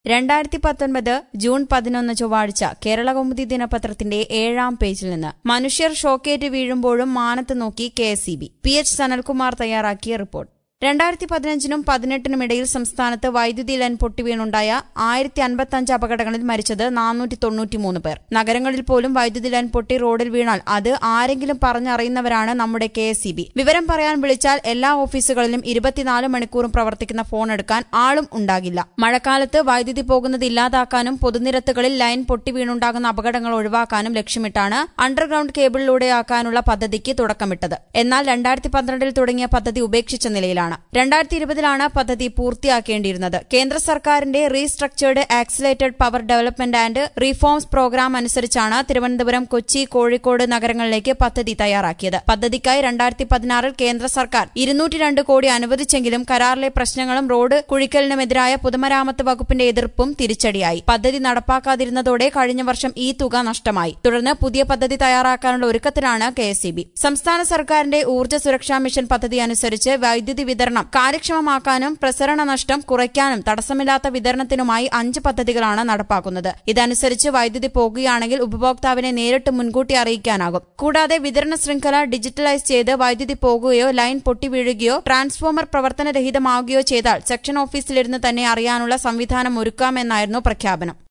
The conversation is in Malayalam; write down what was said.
2019 ജൂൺ 11 ചൊവ്വാഴ്ച കേരളകൗമുദി ദിനപത്രത്തിന്റെ 7-ാം പേജിൽ നിന്ന് മനുഷ്യർ ഷോക്കേറ്റ് വീഴുമ്പോഴും മാനത്ത് നോക്കി കെ.എസ്.ഇ.ബി. പി.എച്ച്. സനൽകുമാർ തയ്യാറാക്കിയ റിപ്പോർട്ട്. 2015-നും 2018-നും ഇടയിൽ സംസ്ഥാനത്ത് വൈദ്യുതി ലൈൻ പൊട്ടിവീണുണ്ടായ 1055 അപകടങ്ങളിൽ മരിച്ചത് 493 പേർ. നഗരങ്ങളിൽ പോലും വൈദ്യുതി ലൈൻ പൊട്ടി റോഡിൽ വീണാൽ അത് ആരെങ്കിലും പറഞ്ഞറിയുന്നവരാണ് നമ്മുടെ കെ.എസ്.ഇ.ബി. വിവരം പറയാൻ വിളിച്ചാൽ എല്ലാ ഓഫീസുകളിലും 24 മണിക്കൂറും പ്രവർത്തിക്കുന്ന ഫോൺ എടുക്കാൻ ആളും ഉണ്ടാകില്ല. മഴക്കാലത്ത് വൈദ്യുതി പോകുന്നത് ഇല്ലാതാക്കാനും പൊതുനിരത്തുകളിൽ ലൈൻ പൊട്ടിവീണുണ്ടാകുന്ന അപകടങ്ങൾ ഒഴിവാക്കാനും ലക്ഷ്യമിട്ടാണ് അണ്ടർഗ്രൌണ്ട് കേബിളിലൂടെയാക്കാനുള്ള പദ്ധതിക്ക് തുടക്കമിട്ടത്. എന്നാൽ 2012-ൽ തുടങ്ങിയ പദ്ധതി ഉപേക്ഷിച്ച നിലയിലാണ്. 2020-ലാണ് പദ്ധതി പൂർത്തിയാക്കേണ്ടിയിരുന്നത്. കേന്ദ്ര സർക്കാരിന്റെ restructured accelerated power development and reforms programme അനുസരിച്ചാണ് തിരുവനന്തപുരം, കൊച്ചി, കോഴിക്കോട് നഗരങ്ങളിലേക്ക് പദ്ധതി തയ്യാറാക്കിയത്. പദ്ധതിക്കായി 2016-ൽ കേന്ദ്ര സർക്കാർ 202 കോടി അനുവദിച്ചെങ്കിലും കരാറിലെ പ്രശ്നങ്ങളും റോഡ് കുഴിക്കലിനുമെതിരായ പൊതുമരാമത്ത് വകുപ്പിന്റെ എതിർപ്പും തിരിച്ചടിയായി. പദ്ധതി നടപ്പാക്കാതിരുന്നതോടെ കഴിഞ്ഞ വർഷം ഈ തുക നഷ്ടമായി. തുടർന്ന് പുതിയ പദ്ധതി തയ്യാറാക്കാനുള്ള ഒരുക്കത്തിലാണ് കെ.എസ്.ഇ.ബി. സംസ്ഥാന സർക്കാരിന്റെ ഊർജ്ജ സുരക്ഷാ മിഷൻ പദ്ധതി അനുസരിച്ച് വൈദ്യുതി വിതരണം കാര്യക്ഷമമാക്കാനും പ്രസരണ നഷ്ടം കുറയ്ക്കാനും തടസ്സമില്ലാത്ത വിതരണത്തിനുമായി 5 പദ്ധതികളാണ് നടപ്പാക്കുന്നത്. ഇതനുസരിച്ച് വൈദ്യുതി പോകുകയാണെങ്കിൽ ഉപഭോക്താവിനെ നേരിട്ട് മുൻകൂട്ടി അറിയിക്കാനാകും. കൂടാതെ വിതരണ ശൃംഖല ഡിജിറ്റലൈസ് ചെയ്ത് വൈദ്യുതി പോകുകയോ ലൈൻ പൊട്ടിവീഴുകയോ ട്രാൻസ്ഫോമർ പ്രവർത്തനരഹിതമാവുകയോ ചെയ്താൽ സെക്ഷൻ ഓഫീസിലിരുന്ന് തന്നെ അറിയാനുള്ള സംവിധാനം ഒരുക്കാമെന്നായിരുന്നു പ്രഖ്യാപനം.